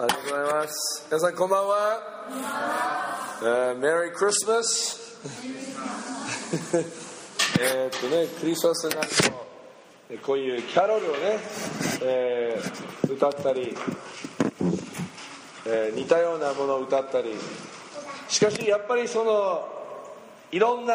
ありがとうございます。皆さんこんばんは。メリークリスマス。クリスマスになるとこういうキャロルをね、歌ったり、似たようなものを歌ったり。しかしやっぱりそのいろんな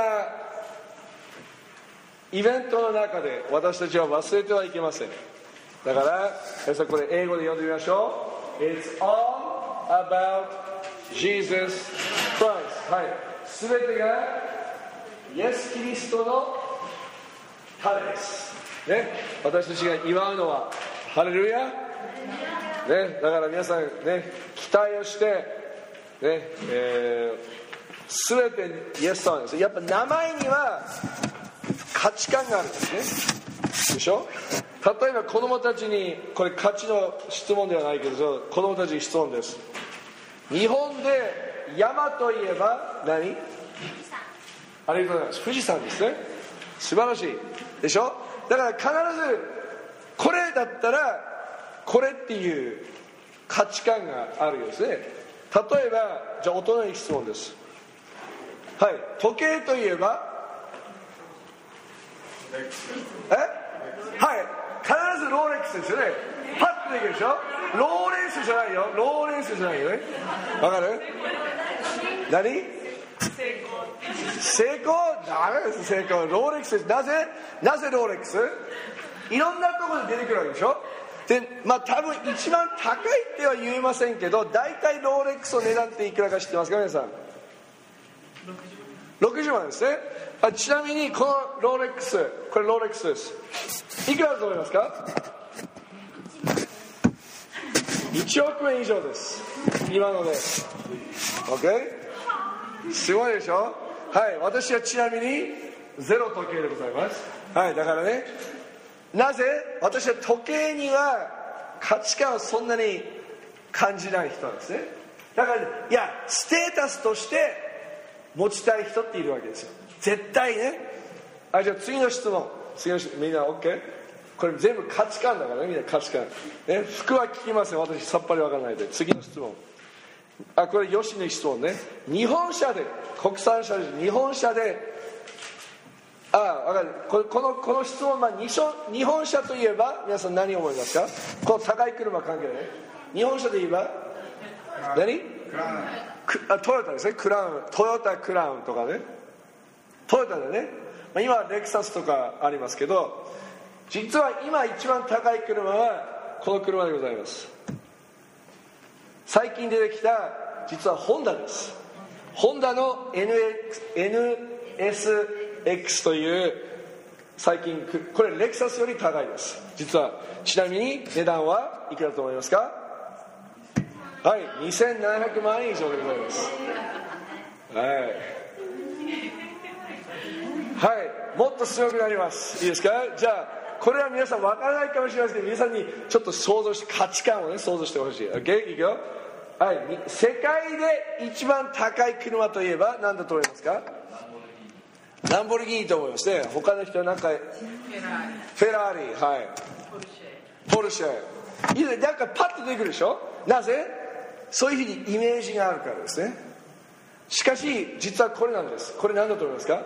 イベントの中で私たちは忘れてはいけません。だから皆さんこれ英語で読んでみましょう。It's all about Jesus Christ。 はい、すべてがイエス・キリストのためです、ね、私たちが祝うのはハレルヤ、ね、だから皆さん、ね、期待をして、ねすべてイエス様です。やっぱ名前には価値観があるんですね。でしょ。例えば子供たちに、これ価値の質問ではないけど子供たちに質問です。日本で山といえば何？ありがとうございます。富士山ですね。素晴らしいでしょ。だから必ずこれだったらこれっていう価値観があるようですね。例えばじゃあ大人に質問です。はい、時計といえばはい、必ずローレックスですよね。パッとできるでしょ。ローレンスじゃないよ。ローレンスじゃないよね。わかる？何？成功？ダメです。成功。ローレックスです。なぜローレックス？いろんなところで出てくるわけでしょ。で、多分一番高いっては言えませんけど、大体ローレックスの値段っていくらか知ってますか皆さん？60万ですね。ちなみにこのローレックス、これローレックスです。いくらだと思いますか？1億円以上です。今ので OK？ すごいでしょ。はい、私はちなみにゼロ時計でございます。はい、だからね、なぜ私は時計には価値観をそんなに感じない人なんですね。だから、いやステータスとして持ちたい人っているわけですよ。絶対ね。じゃあ次の質問。みんな OK？ これ全部価値観だからね。みんな価値観、ね、服は聞きません。私さっぱりわからないで。次の質問。これよしの質問ね。日本車で、国産車で、日本車で、わかる。この質問、日本車といえば皆さん何を思いますか？この高い車関係ない。日本車で言えば何？トヨタですね。トヨタクラウンとかね。トヨタでね、今レクサスとかありますけど、実は今一番高い車はこの車でございます。最近出てきた実はホンダです。ホンダの NSX という最近、これレクサスより高いです。実は。ちなみに値段はいくらだと思いますか？はい、2700万円以上でございます。はい、もっと強くなります。いいですか？じゃあこれは皆さん分からないかもしれませんけど、皆さんにちょっと想像して、価値観をね想像してほしい。 OK？ いくよ。はい、世界で一番高い車といえば何だと思いますか？ランボルギーニと思いますね。他の人は何かフェラーリ、はい、ポルシェ、なんかパッと出てくるでしょ。なぜ？そういうふうにイメージがあるからですね。しかし実はこれなんです。これ何だと思いますか？はい、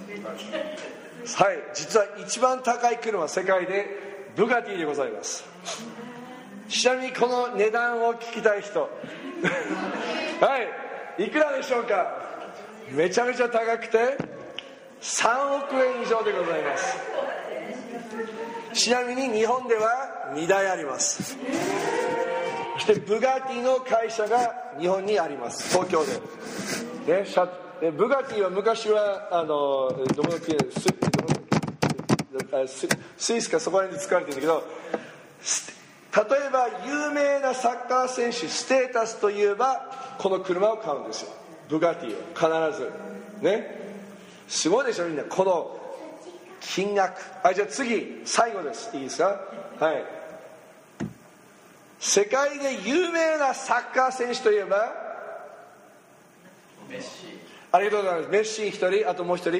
実は一番高い車、世界でブガティでございます。ちなみにこの値段を聞きたい人はい、いくらでしょうか？めちゃめちゃ高くて3億円以上でございます。ちなみに日本では2台あります。そしてブガティの会社が日本にあります。東京で、ね、ブガティは昔はどこの国でスイスかそこら辺で使われてるんだけど、例えば有名なサッカー選手、ステータスといえばこの車を買うんですよ。ブガティを必ずね。すごいでしょみんな、この金額。じゃあ次、最後です。いいですか？はい、世界で有名なサッカー選手といえばメッシ。 ありがとうございます。メッシ1人、あともう1人、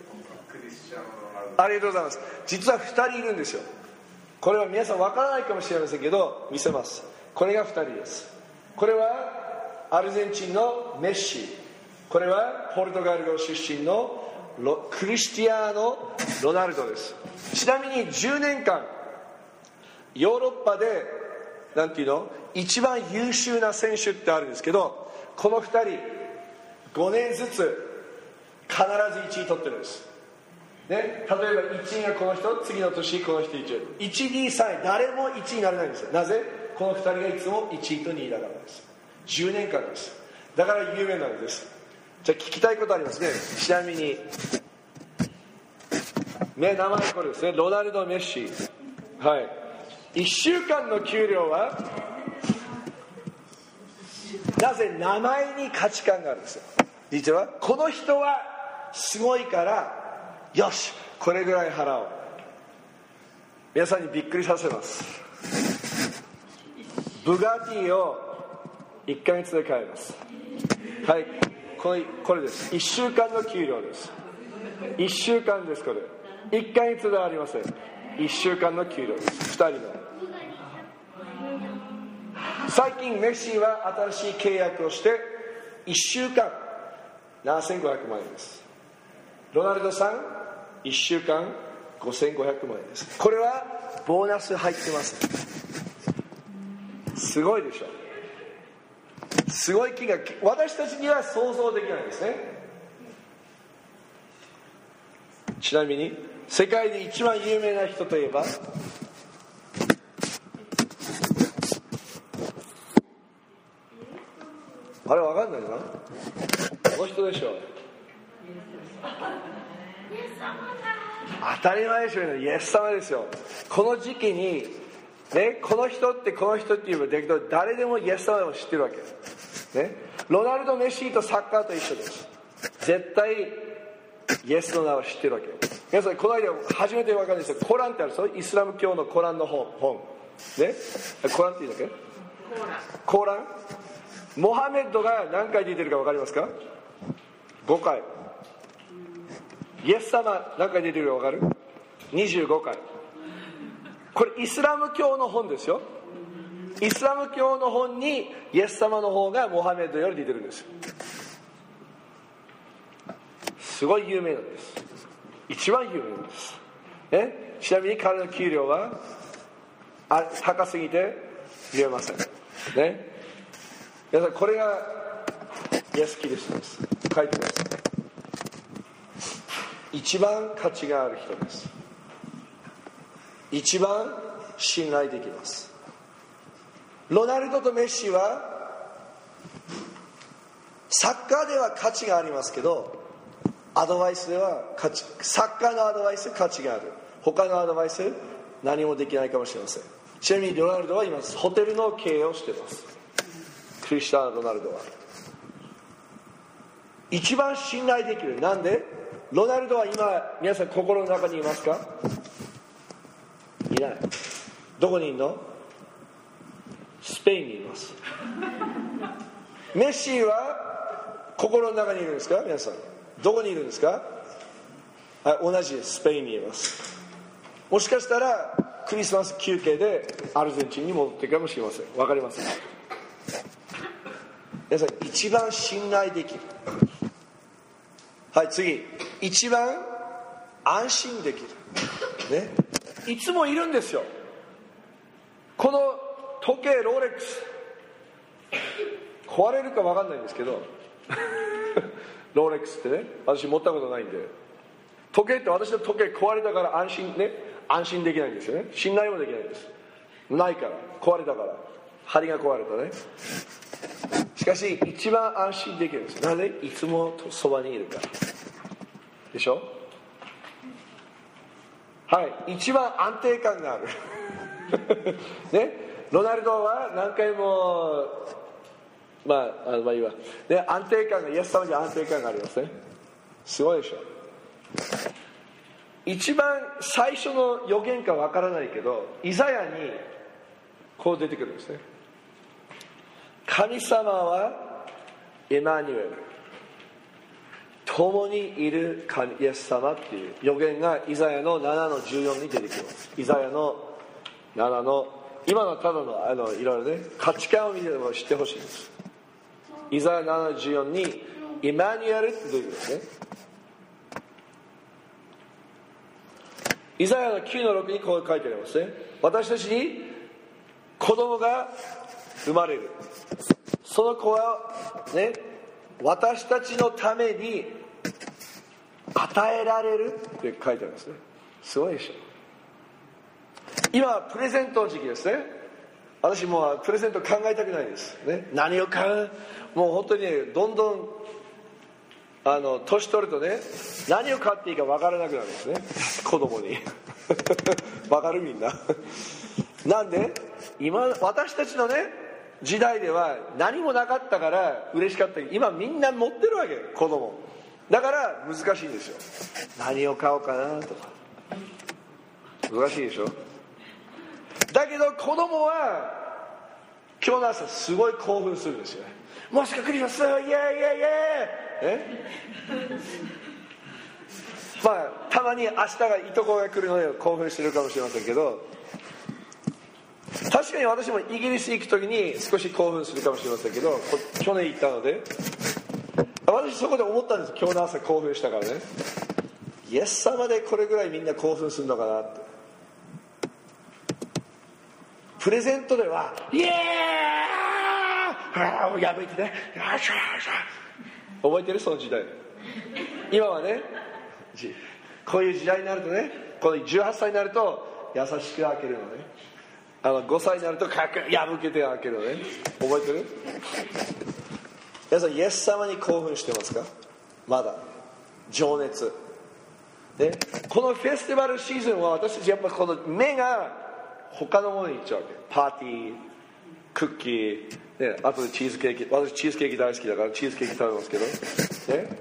ありがとうございます。実は2人いるんですよ。これは皆さん分からないかもしれませんけど見せます。これが2人です。 これはアルゼンチンのメッシ、これはポルトガル語出身のクリスティアーノ・ロナルドです。ちなみに10年間ヨーロッパでなんていうの一番優秀な選手ってあるんですけど、この2人5年ずつ必ず1位取ってるんです、ね、例えば1位がこの人、次の年この人1位、1、2、3位誰も1位になれないんですよ。なぜ？この2人がいつも1位と2位だからです。10年間です。だから有名なんです。じゃあ聞きたいことありますね。ちなみに名前これですね、ロナルド・メッシ、はい、1週間の給料はなぜ名前に価値観があるんですよ。実はこの人はすごいからよしこれぐらい払おう。皆さんにびっくりさせます。ブガーティを1ヶ月で買えます。はい、これです。1週間の給料です。1週間です。これ1ヶ月ではありません。1週間の給料です。2人の最近メッシは新しい契約をして1週間7500万円です。ロナルドさん1週間5500万円です。これはボーナス入ってます。すごいでしょ。すごい金額、私たちには想像できないですね。ちなみに世界で一番有名な人といえばあれ分かんないな、この人でしょ。当たり前でしょうね。イエス様ですよ。この時期に、ね、この人って言えばできる、誰でもイエス様でも知ってるわけです、ね、ロナルド・メッシとサッカーと一緒です。絶対イエスの名を知ってるわけ。皆さんこの間初めて分かるんですよ。コランってあるでしょ。イスラム教のコランの本、ね、コランって言うんだっけ。コーラン。モハメッドが何回出てるか分かりますか。5回。イエス様何回出てるか分かる。25回。これイスラム教の本ですよ。イスラム教の本にイエス様の方がモハメッドより出てるんですよ。すごい有名なんです。一番有名なんです、ね、ちなみに彼の給料は高すぎて見えません、ね、皆さんこれがイエス・キリストです。書いてます。一番価値がある人です。一番信頼できます。ロナルドとメッシはサッカーでは価値がありますけど、アドバイスではサッカーのアドバイス価値がある。他のアドバイス何もできないかもしれません。ちなみにロナルドは今ホテルの経営をしています。クリスティアーノ・ロナルドは一番信頼できる。なんで？ロナルドは今皆さん心の中にいますか？いない。どこにいるの？スペインにいます。メッシは心の中にいるんですか？皆さんどこにいるんですか？はい、同じです。スペインにいます。もしかしたらクリスマス休憩でアルゼンチンに戻っていくかもしれません。分かりません。皆さん一番信頼できる。はい、次。一番安心できる、ね、いつもいるんですよ。この時計ロレックス壊れるか分かんないんですけどロレックスってね、私持ったことないんで、時計って私の時計壊れたから安心できないんですよね。信頼もできないんです。ないから、壊れたから、針が壊れたね。しかし一番安心できるんです。なぜ？いつもそばにいるからでしょ。はい、一番安定感があるね、ロナルドは何回もまあいいわ、ね、安定感が、イエス様に安定感がありますね。すごいでしょ。一番最初の予言かわからないけど、イザヤにこう出てくるんですね。神様はエマニュエル、共にいる神イエス様っていう予言がイザヤの7の14に出てきます。イザヤの7の今のただのいろいろね価値観を見ても知ってほしいんです。イザヤ74にイマニュエルってどういうことですね。イザヤの 9-6 にこう書いてありますね。私たちに子供が生まれる、その子はね私たちのために与えられるって書いてあるんですね。すごいでしょ。今プレゼントの時期ですね。私もうプレゼント考えたくないです、ね、何を買う、もう本当にねどんどん年取るとね何を買っていいか分からなくなるんですね、子供に分かるみんななんで今私たちのね時代では何もなかったから嬉しかったけど、今みんな持ってるわけ、子供だから難しいんですよ。何を買おうかなとか難しいでしょ。だけど子供は今日の朝すごい興奮するんですよね。もしかクリスマスイエーイイエーイイエーイまあたまに明日がいとこが来るので興奮してるかもしれませんけど、確かに私もイギリス行く時に少し興奮するかもしれませんけど、去年行ったので私そこで思ったんです。今日の朝興奮したからね、イエス様でこれぐらいみんな興奮するのかなって。プレゼントではイエーイ破いてね、覚えてるその時代。今はねこういう時代になるとね、この18歳になると優しく開けるのね、5歳になると破けて開けるのね。覚えてる？皆さんイエス様に興奮してますか？まだ情熱で、このフェスティバルシーズンは私たちやっぱこの目が他のものに行っちゃうわけ。パーティー、クッキー、ね、あとでチーズケーキ、私チーズケーキ大好きだからチーズケーキ食べますけど、ね、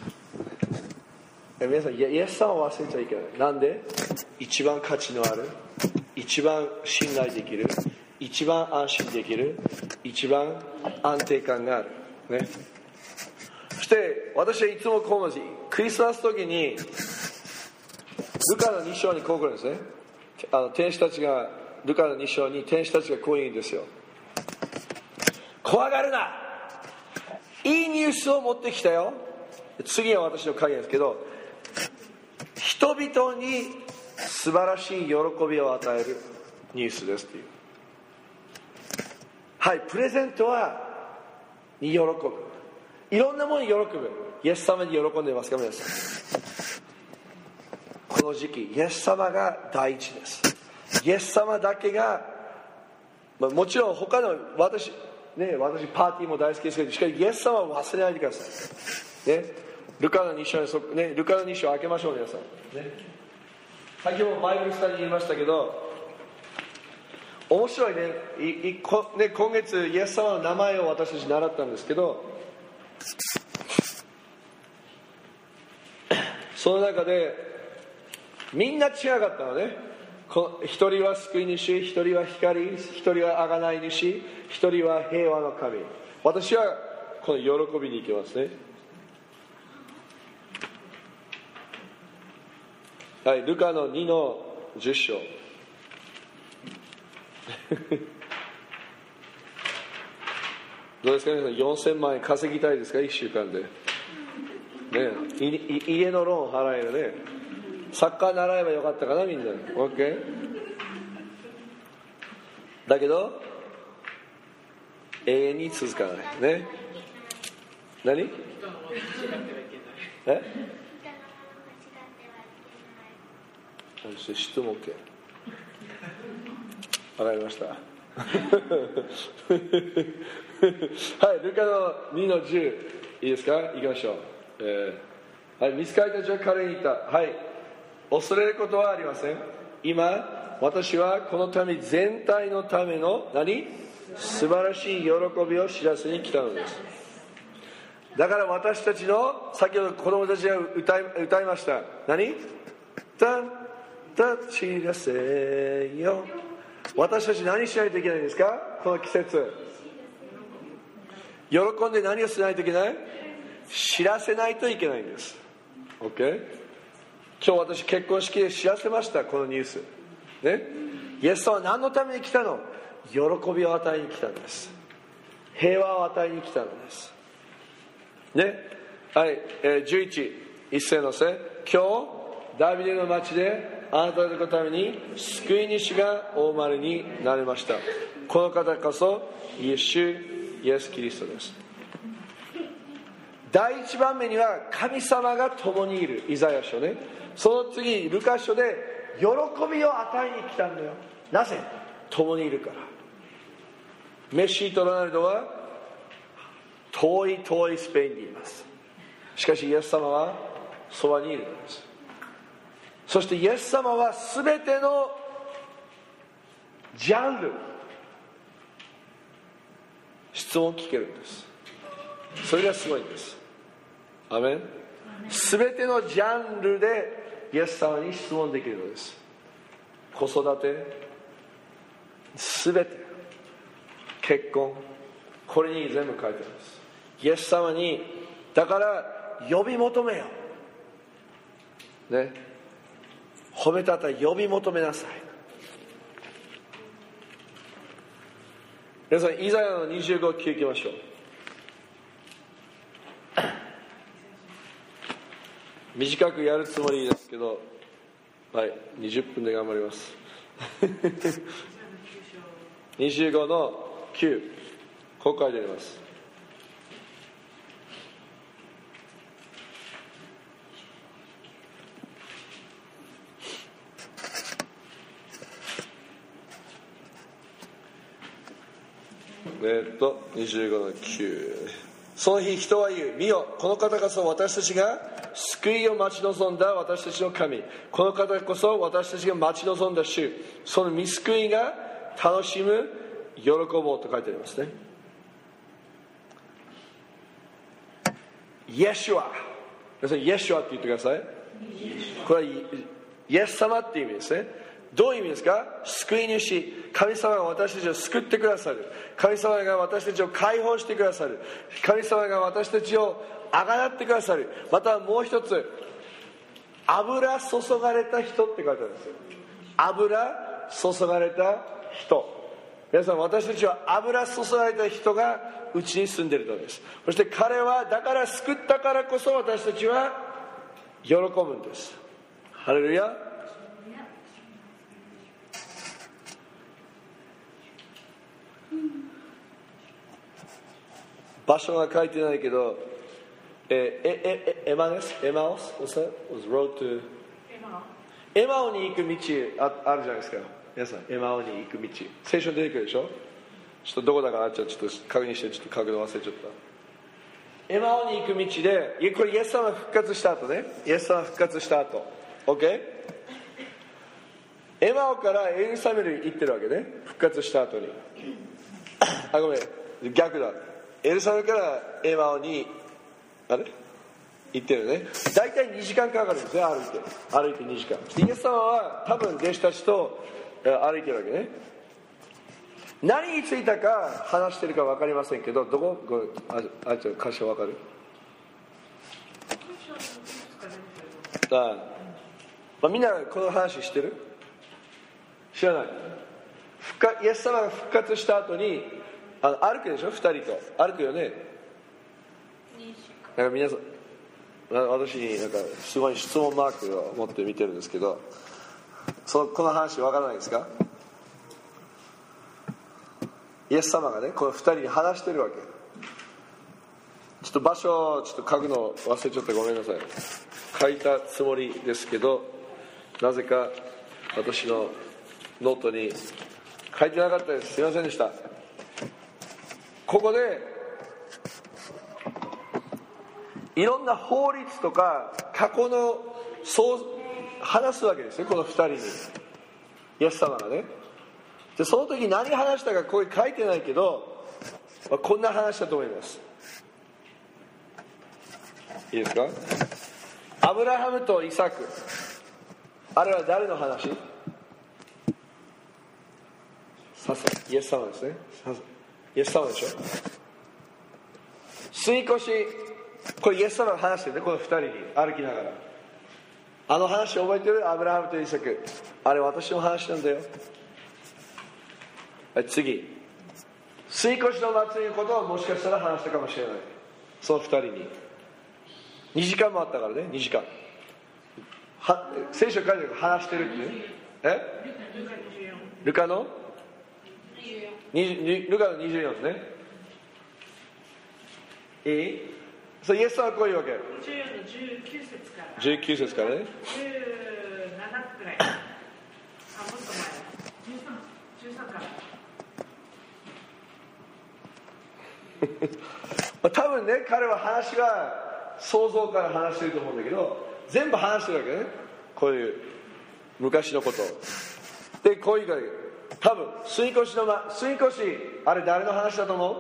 皆さんイエス様を忘れちゃいけない。なんで？一番価値のある、一番信頼できる、一番安心できる、一番安定感がある、ね、そして私はいつもこう思うんです。クリスマスの時にルカの2章にこう来るんですね。天使たちがルカの2章に天使たちがこう言うんですよ。怖がるな、いいニュースを持ってきたよ。次は私の会ですけど、人々に素晴らしい喜びを与えるニュースですっていう。はい、プレゼントはに喜ぶ、いろんなものに喜ぶ。イエス様に喜んでいますか皆さん。この時期イエス様が第一です。イエス様だけが、もちろん他の私パーティーも大好きですけど、しかしイエス様を忘れないでください、ね、ルカの2章に、ルカの2章開けましょう皆さん、ね、先ほどバイブルスタディ言いましたけど面白いね。今月イエス様の名前を私たち習ったんですけど、その中でみんな違かったのね。一人は救い主、一人は光、一人は贖い主、一人は平和の神。私はこの喜びに行きますね。はい、ルカの2の10章どうですか皆さん、4000万円稼ぎたいですか1週間で、ね、家のローン払えるね。サッカー習えばよかったかなみんな。 OK だけど永遠に続かないね。何？質問 OK わかりましたはい、ルカの2の10いいですか、いきましょう。はい、御使いたちは彼に言った。はい、恐れることはありません。今私はこの民全体のための素晴らしい喜びを知らせに来たのです。だから私たちの先ほど子供たちが歌いました。知らせよ。私たち何しないといけないんですか？この季節喜んで何をしないといけない？知らせないといけないんです。 OK、今日私結婚式で知らせましたこのニュース、ね、イエス様は何のために来たの？ 喜びを与えに来たんです。平和を与えに来たのですね。はい、11節のせ、今日ダビデの町であなたのために救い主がお生まれになりました。この方こそイエス・キリストです。第一番目には神様が共にいる、イザヤ書ね。その次ルカ書で喜びを与えに来たんだよ。なぜ？共にいるから。メッシーとロナルドは遠いスペインにいます。しかしイエス様はそばにいるのです。そしてイエス様は全てのジャンル質問を聞けるんです。それがすごいんです。アメン。全てのジャンルでイエス様に質問できるのです。子育て、全て、結婚、これに全部書いてあるんです。イエス様にだから呼び求めよね。褒めたた呼び求めなさい。皆さんイザヤの25:9いきましょう。短くやるつもりですけど、はい、20分で頑張ります25の9、こう書いてあります。25の9、その日人は言う、見よ、この方こそ私たちが救いを待ち望んだ私たちの神、この方こそ私たちが待ち望んだ主、その御救いが楽しむ、喜ぼうと書いてありますね。イエシュア、皆さんイエシュアって言ってください。これはイエス様っていう意味ですね。どういう意味ですか？救い主、神様が私たちを救ってくださる、神様が私たちを解放してくださる、神様が私たちをあがなってくださる。またもう一つ、油注がれた人って書いてあるんですよ。油注がれた人。皆さん、私たちは油注がれた人がうちに住んでいるのです。そして彼はだから救ったからこそ私たちは喜ぶんです。ハレルヤ。場所が書いてないけど、エマオス road to エマオに行く道 あるじゃないですか。皆さん、エマオに行く道、聖書に出てくるでしょ。ちょっとどこだかな、ちょっと確認して、ちょっと書くの忘れちゃった。エマオに行く道で、これイエス様が復活した後ね。イエス様が復活した後 OK。 エマオからエルサレムに行ってるわけね、復活した後にあ、ごめん、逆だ。エルサレムからエマオに行ってるね。大体2時間かかるんですね。歩いて2時間。イエス様は多分弟子たちと歩いてるわけね。何についたか話してるか分かりませんけど、どこちょっと箇所分かる？みんなこの話知ってる？知らない。イエス様が復活した後に歩くでしょ。2人と歩くよね。なんか皆さん、私になんかすごい質問マークを持って見てるんですけど、この話分からないですか？イエス様がね、この2人に話してるわけ。ちょっと場所をちょっと書くの忘れちゃった、ごめんなさい。書いたつもりですけど、なぜか私のノートに書いてなかったです。すいませんでした。ここでいろんな法律とか過去の話すわけですよ、この2人に。イエス様がね。でその時何話したかここに書いてないけど、こんな話だと思います。いいですか？アブラハムとイサク、あれは誰の話？イエス様ですね。イエス様でしょ。杉越、これイエス様が話してるね、この2人に歩きながら。あの話覚えてる？アブラハムとイサク、あれ私の話なんだよ。 はい、次。吸い越しの祭りのことをもしかしたら話したかもしれない。その2人に。2時間もあったからね、2時間。聖書書いてるから話してるってね。ルカのルカの24ですね。いい？そう、イエスはこういうわけ。 14の19節から。 19節からね。 17くらい。もっと前。13から。 多分ね、彼は話は想像から話してると思うんだけど、全部話してるわけね。こういう昔のことで、こういうから多分吸い越しあれ誰の話だと思う？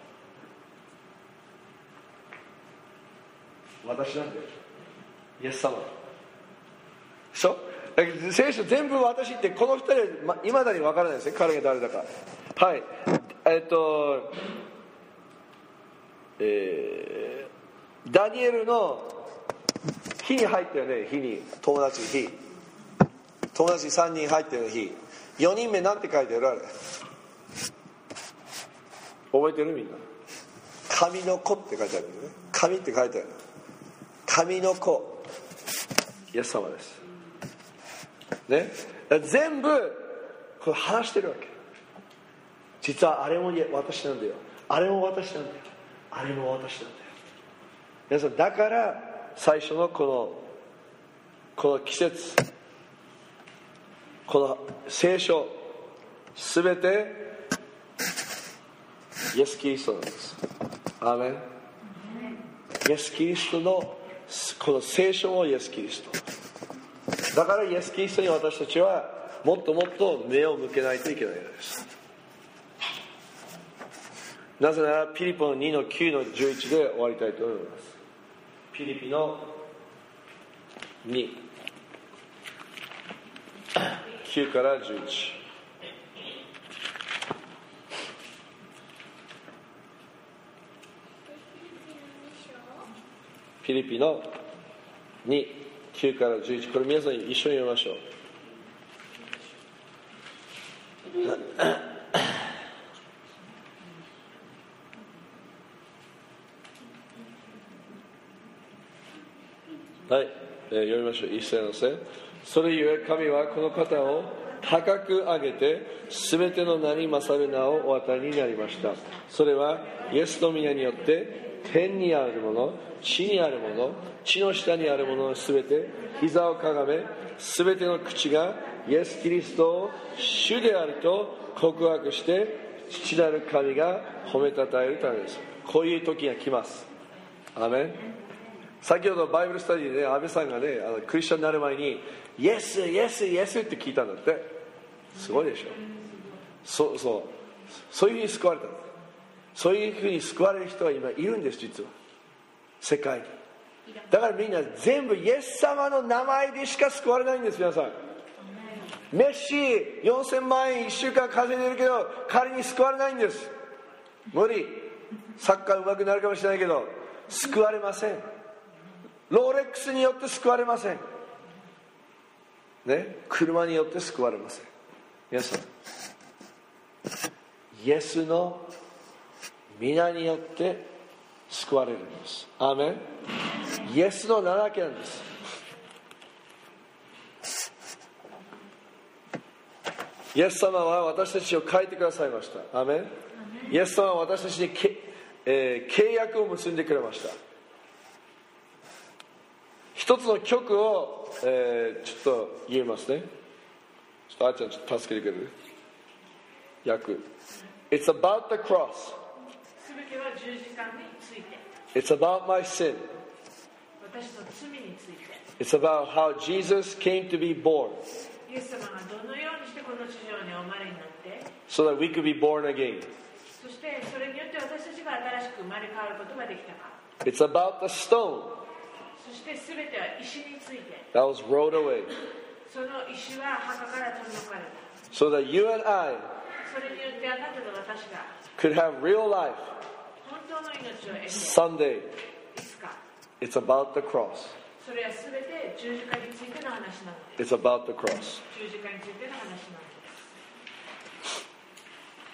私なんだよ、イエス様。そうだけど聖書全部私ってこの二人はいまだに分からないですね、彼が誰だか。はい、ダニエルの火に入ったよね。火に友達3人入ってる火。4人目なんて書いてある？あれ覚えてる？みんな。神の子って書いてあるよね。神って書いてある。神の子、イエス様ですね。全部これ話してるわけ。実はあれも私なんだよ、あれも私なんだよ、あれも私なんだよ。皆さん、だから最初のこの季節、この聖書すべてイエス・キリストなんです。アーメン。イエス・キリストのこの聖書もイエス・キリストだから、イエス・キリストに私たちはもっともっと目を向けないといけないのです。なぜならピリピの2の9の11で終わりたいと思います。ピリピの2 9から11。ピリピの2、9から11。これ皆さん一緒に読みましょう。はい、読みましょう。一斉のせ。それゆえ神はこの方を高く上げて、すべての名に勝る名をお与えになりました。それはイエスの皆によって天にあるもの、地にあるもの、地の下にあるもののすべて膝をかがめ、すべての口がイエス・キリストを主であると告白して、父なる神が褒めたたえるためです。こういう時が来ます。アーメン。先ほどバイブルスタディで、安倍さんがね、クリスチャンになる前にイエス、イエス、イエスって聞いたんだって。すごいでしょ。そういうふうに救われた。そういうふうに救われる人が今いるんです、実は世界に。だからみんな全部イエス様の名前でしか救われないんです。皆さん、メッシ4000万円1週間稼いでるけど彼に救われないんです。無理。サッカー上手くなるかもしれないけど救われません。ローレックスによって救われませんね。車によって救われません。皆さん、イエスの皆によって救われるんです。アーメン。イエスの名だけなんです。イエス様は私たちを変えてくださいました。アーメン。イエス様は私たちに契約を結んでくれました。一つの曲を、ちょっと言いますね。ちょっとあーちゃんちょっと助けてくれる？訳。It's about the cross. すべては十字架について。 It's about my sin. 私の罪について。 It's about how Jesus came to be born. イエス様がどのようにしてこの地上にお生まれになって、 so that we could be born again. そしてそれによって私たちが新しく生まれ変わることができたか。 It's about the stone そしてすべては石について。 that was rolled away. その石は墓から取り除かれた。 So that you and I それによってあなたと私が could have real life 本当の命を得て。 someday. いつか。 It's about the cross. それはすべて十字架についての話なのです。 It's about the cross. 十字架についての話なのです。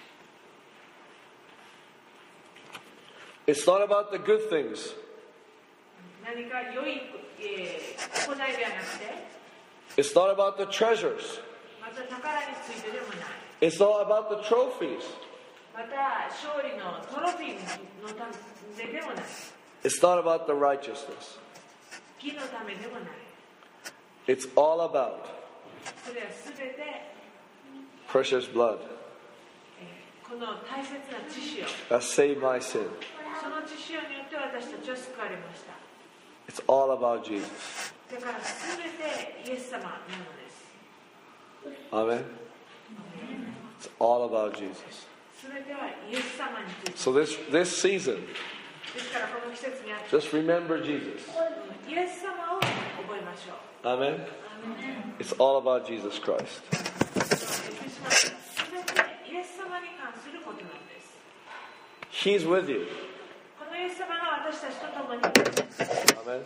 It's not about the good things. 何か良い、行いではなくて、 It's not about the treasures. また宝についてでもない。 It's not about the trophies. また勝利のトロフィーのためでもない。 It's not about the righteousness. 義のためでもない。 It's all about それはすべて precious blood この大切な血潮、 that saved my sin. その血潮によって私たちは救われました。 It's all about Jesus. だからすべてイエス様なのです。 Amen. It's all about Jesus. すべてはイエス様について。 So this season, ですからこの季節にあって just remember Jesus. イエス様を覚えましょう。 Amen. It's all about Jesus Christ. すべてイエス様に関することなんです。 He's with you. このイエス様が私たちと共に。 Amen.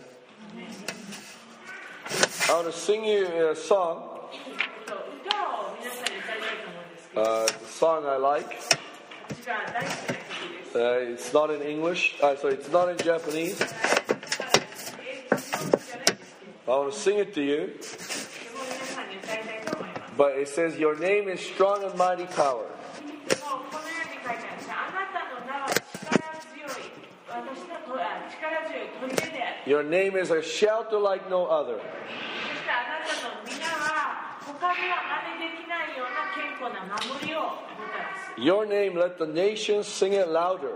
I want to sing you a song. 歌を皆さんに歌いたいと思うんですけど、 The song I like. 私が大好きな曲です。 It's not in English. Sorry, it's not in Japanese. I want to sing it to you. But it says, "Your name is strong and mighty power." Your name is a shelter like no other. Your name, let the nations sing it louder.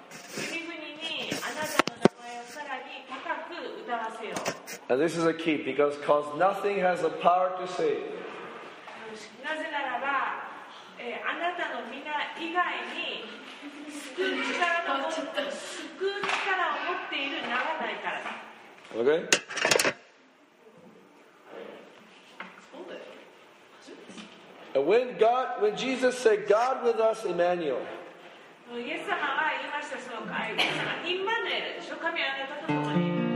And this is a key because nothing has the power to save. なぜならば、あなたの皆以外に救う力を持っている名はないからだ。 Okay? And when Jesus said, "God with us, Emmanuel," イエス様は言いました、そのイエス様、インマヌエルでしょ、神はあなたと共にいる。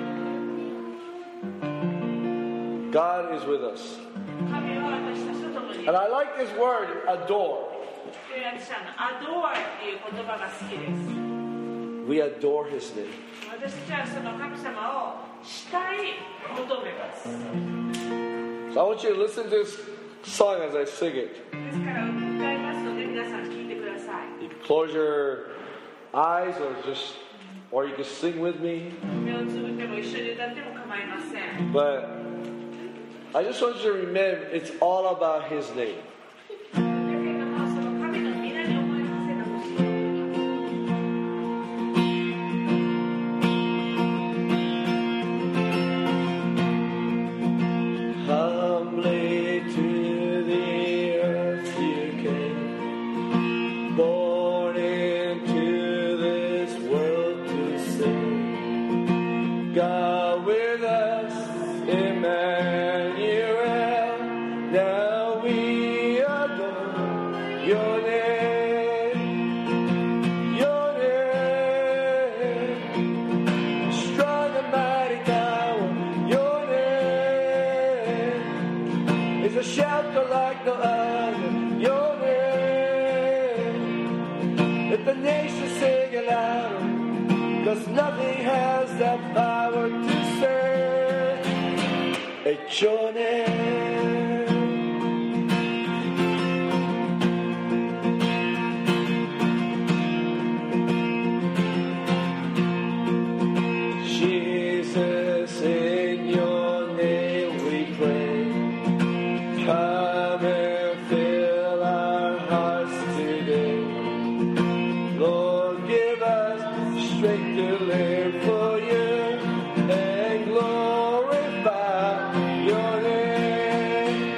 God is with us. 神は私たちと共にいる。 And I like this word, adore. 私アドアっていう言葉が好きです。 We adore His name. 私たちはその神様を慕い求めます。 So I want you to listen to this song as I sing it. ですから歌いますので皆さん聞いてください。 You can close your eyes or you can sing with me. 目をつぶっても一緒に歌っても構いません。 But I just want you to remember it's all about His name. だけどもその神の皆に思い馳せてほしい。 Humbly to the earth you came, born into this world to sing. God with us, Emmanuel. Now we adore your name, your name. Strong and mighty tower, your name is a shelter like no other, your name. Let the nations sing it louder, 'cause nothing has the power to save. It's your name. Jesus, in your name we pray. Come and fill our hearts today. Lord, give us strength to live for you and glorify your name.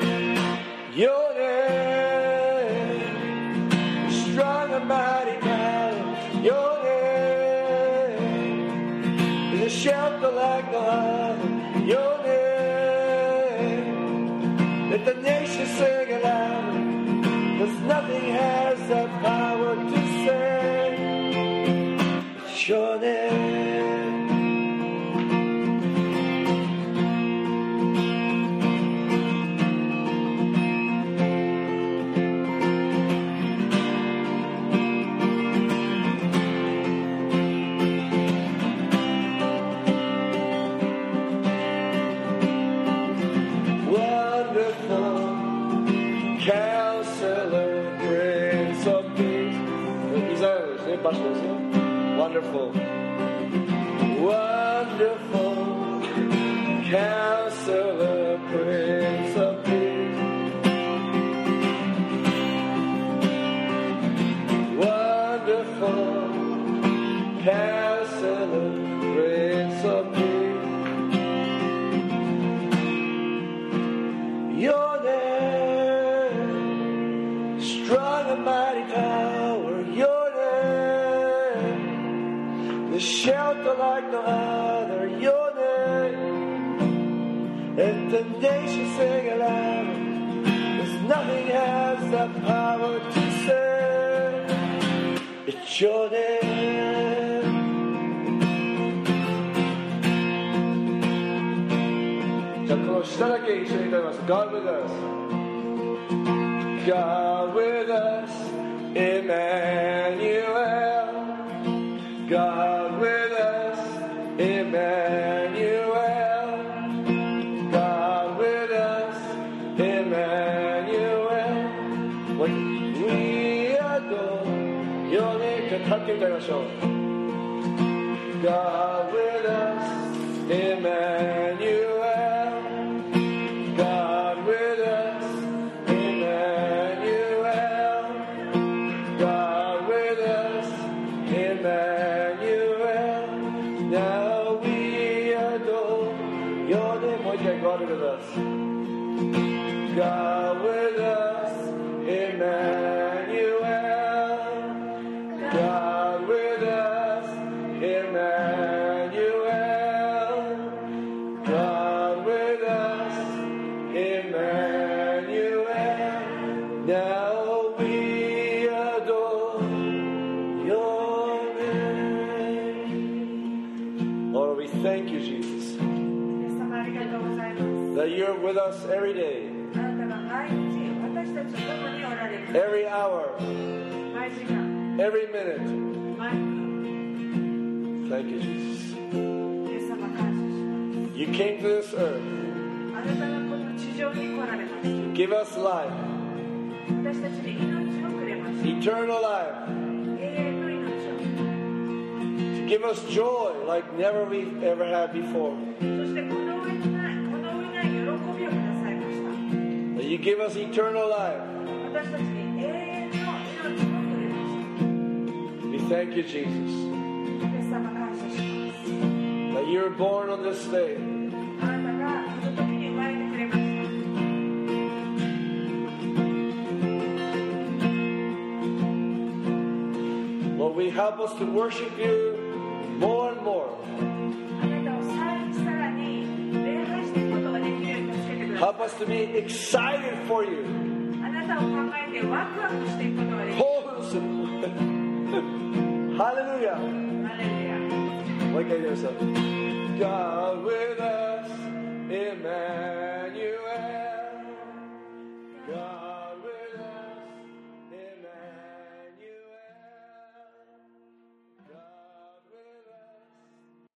Watch this. Wonderful. Wonderful Counselor, Prince of Peace. Wonderful Counselor, Prince of Peace. Your name, strong and mighty power. Your name, the shelter like no other. Your name, let the nation sing aloud. 'Cause nothing has the power to save. It's your name.じゃあこの下だけ一緒に歌います。God with us. God with us, Emmanuel. God with us, Emmanuel. God with us, Emmanuel. We adore your name. 立って歌いましょう。God with us, Emmanuel. God with us, Emmanuel. God with us, Emmanuel. Now we adore your name. もう一回 God with us. God with us, Emmanuel. God with us, Emmanuel. God with us, Emmanuel. Now we adore your name. Lord, we thank you, Jesus, イエス様ありがとうございます。 that you're with us every day, あなたが毎日私たちと共におられる。 every hour, 毎時間、 every minute. 毎分、 Thank you, Jesus. イエス様感謝しま You came to this earth, す。あなたがこの地上に来られました。 give us life, 私たちに命をくれました。 eternal life, 永遠の命を。 to give us joy like never we've ever had before. そしてこの上ない喜びをくださいました。 That you give us eternal life. 私たちに永遠の命をくれました。 We thank you, Jesus, イエス様感謝します。 that you were born on this day. あなたがこの時に生まれてくれました。 Lord, we help us to worship you more and more. あなたをさらにさらに礼拝していくことができるように助けてください。 Help us to be excited for you. あなたを考えてワクワクしていくことができる。 Hallelujah. ハレルヤ。 もう一回言いましょう。God with us, Amen.